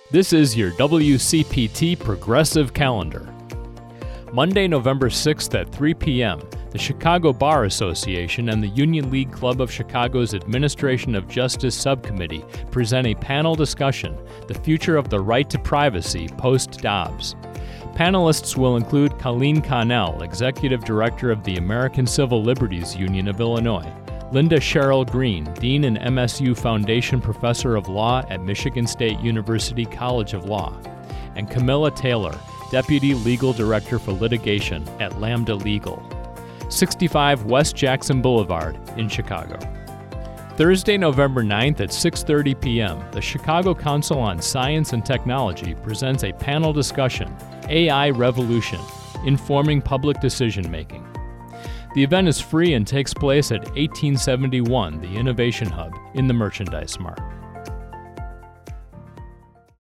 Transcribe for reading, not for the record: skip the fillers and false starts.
This is your WCPT Progressive Calendar. Monday, November 6th at 3 p.m., the Chicago Bar Association and the Union League Club of Chicago's Administration of Justice Subcommittee present a panel discussion, The Future of the Right to Privacy Post-Dobbs. Panelists will include Colleen Connell, Executive Director of the American Civil Liberties Union of Illinois, Linda Cheryl Green, Dean and MSU Foundation Professor of Law at Michigan State University College of Law, and Camilla Taylor, Deputy Legal Director for Litigation at Lambda Legal, 65 West Jackson Boulevard in Chicago. Thursday, November 9th at 6:30 p.m., the Chicago Council on Science and Technology presents a panel discussion, AI Revolution, Informing Public Decision-Making. The event is free and takes place at 1871, the Innovation Hub, in the Merchandise Mart.